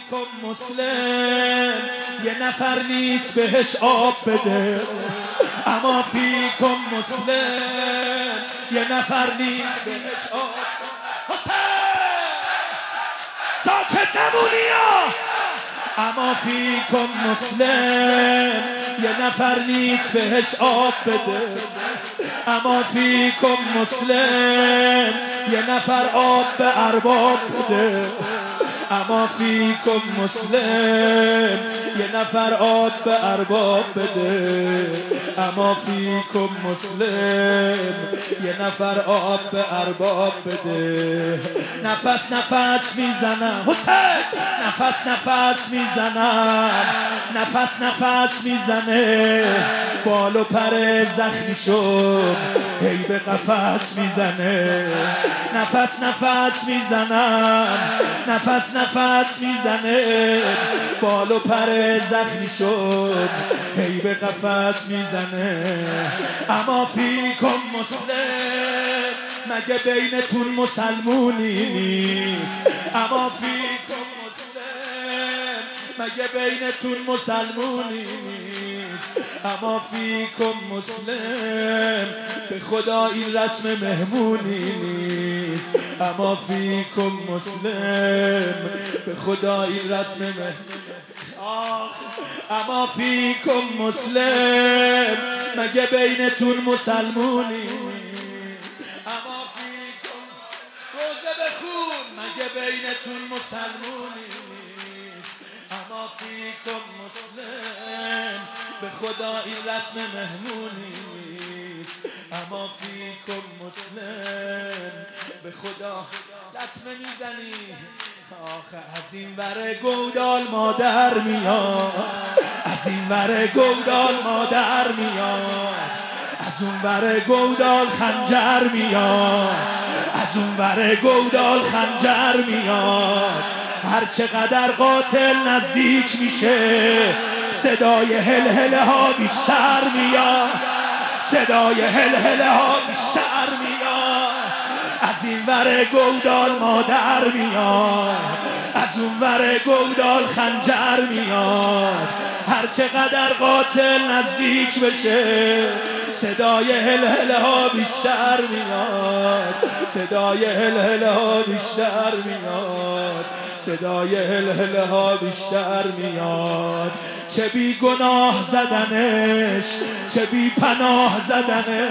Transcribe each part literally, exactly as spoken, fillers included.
فیکم مسلم یه نفر نیست بهش آب بده، اما فیکم مسلم یه نفر نیست بهش آب. حسین ساکت نمونی ها. اما فیکم مسلم یه نفر نیست بهش آب بده، اما فیکم مسلم یه نفر آب به ارباب بده، اما فیکم مسلم یه نفر آب به ارباب بده، اما فیکم مسلم یه نفر آب به ارباب بده. نفس نفس میزنم حسین، نفس نفس میزنم، نفس نفس میزنه، بال و پر زخمی شد هی به قفس میزنه. نفس نفس میزنم، نفس نفس میزنه، بال و پر زخمی شد هی به قفس میزنه. اما فیکم مسلم مگه بینتون مسلمونی نیست؟ اما فیکم مسلم مگه بینتون مسلمونی نیست؟ اما فیکم مسلم به خدا این رسم مهمونی نیست. اما فیکم مسلم به خدا این رسم مهمونی. اما فیکم مسلم مگه بینتون مسلمونی؟ اما فیکم روزه بخون مگه بینتون مسلمونی؟ اما فیکم مسلم به خدا این رسم مهمونی نیست. اما فیکم مسلم به خدا لطمه میزنی. آخه از این ور گودال مادر میاد، از این ور گودال مادر میاد، از اون ور گودال خنجر میاد، از اون ور گودال خنجر میاد. هر چقدر قاتل نزدیک میشه صدای هلهله ها بیشتر میاد، صدای هلهله ها بیشتر میاد. از این ور گودال مادر میاد، از اون ور گودال خنجر میاد. هر چقدر قاتل نزدیک بشه صدای هلهله ها بیشتر میاد، صدای هلهله ها بیشتر میاد، صدای هلهله ها بیشتر میاد. چه بی گناه زدنش، چه بی پناه زدنش.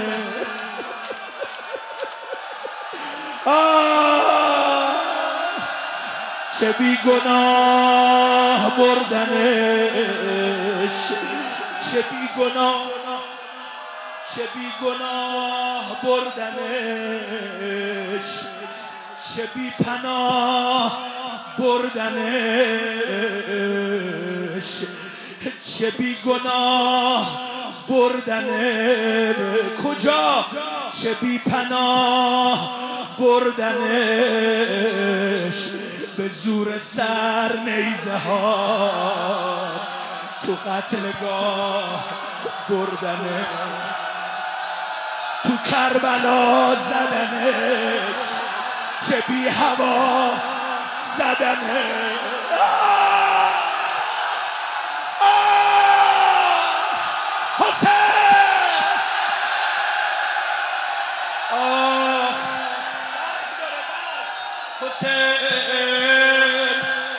آه چه بی گناه بردنش، چه بی گناه، چه بی گناه بردنش، چه بی پناه بردنش، چه بی گناه بردنش. کجا؟ چه بی پناه بردنش. به زور سر نیزه ها تو قتلگاه بردنش، تو کربلا زدنش، چه بی هوا زدنش. حسین آه حسین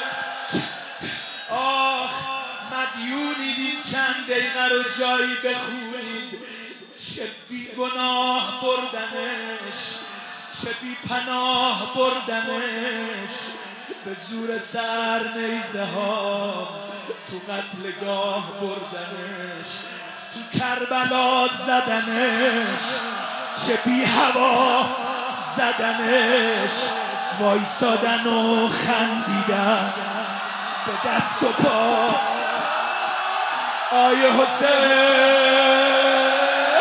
آه مدیونید این چند دقیقه رو جایی بخونید. چه بی گناه بردنش، چه بی پناه بردنش. به زور سر نیزه ها تو قتلگاه بردنش، تو کربلا زدنش، چه بی هوا زدنش. وایسادن و خندیدن به دست و پا. آیه حسین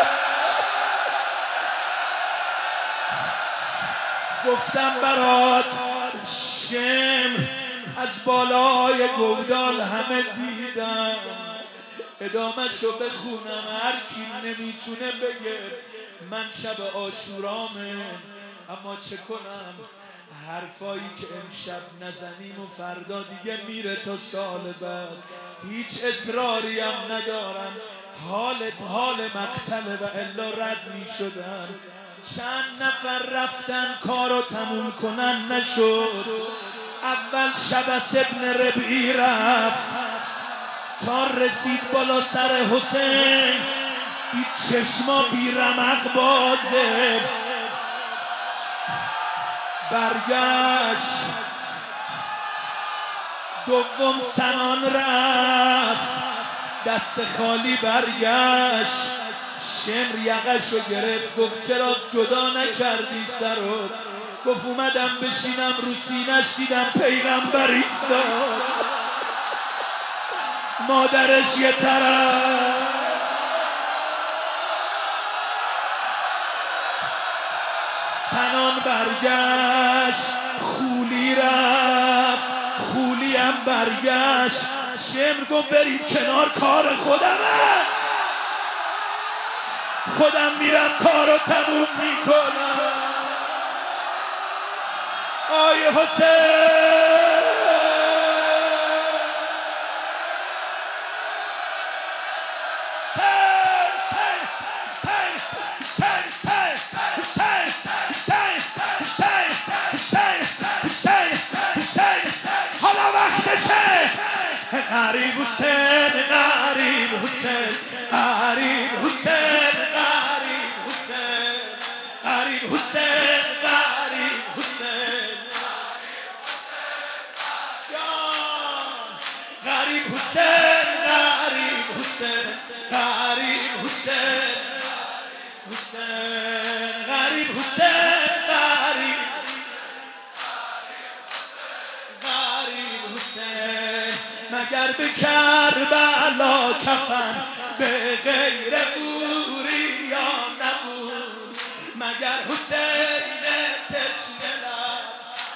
گفتم برات شمر از بالای گودال همه دیدم. ادامه شو بخونم هر کی نمیتونه بگه من شب عاشورامه. اما چه کنم حرفایی که امشب نزنیم و فردا دیگه میره تا سال بعد. هیچ اصراری هم ندارم، حالت حال مقتله و الا رد می شدن. چند نفر رفتن کارو تموم کنن نشد. اول شبس ابن ربعی رفت تا رسید بالا سر حسین، این چشما بی رمق بازه. برگشت دوم سنان رفت دست خالی برگشت. شمر یقشو گرفت گفت چرا جدا نکردی سرو؟ گفت اومدم بشینم رو سینه‌ش دیدم پیغمبر ایستاد، مادرش یه طرف. سنان برگشت، خولی رفت، خولی هم برگشت. شمر گفت برید کنار، کار خودمه، خودم میرم کارو تموم میکنم. آی حسین حالا وقتشه. غریب حسین، غریب حسین، غریب حسین، غریب حسین، غریب حسین، غریب حسین جان، غریب حسین، غریب حسین، غریب حسین، حسین، غریب حسین، غریب مگر به کربلا کفن به غیر بوریا نبود، مگر حسین تشنه لب،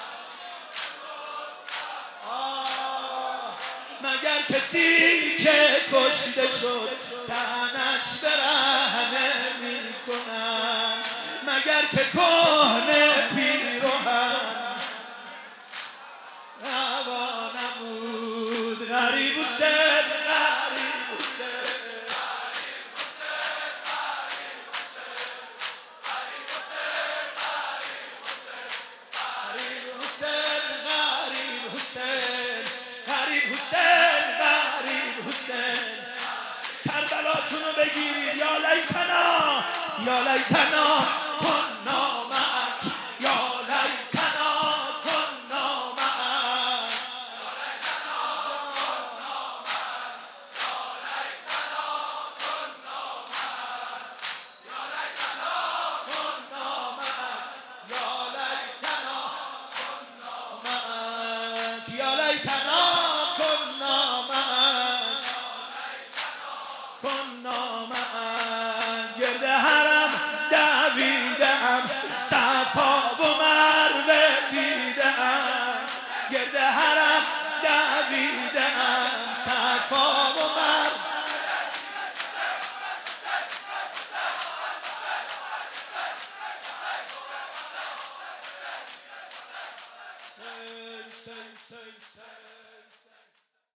مگر کسی که کشته شد تنش برهنه می کنن، مگر که کهنه پیروهن روا نمود. غریب حسین، غریب حسین، غریب حسین، غریب حسین، غریب حسین، غریب حسین، غریب حسین. کربلاتونو بگیرید. یا لیتنا، یا لیتنا کنا معک، یا لیتنا کنا معک، یا لیتنا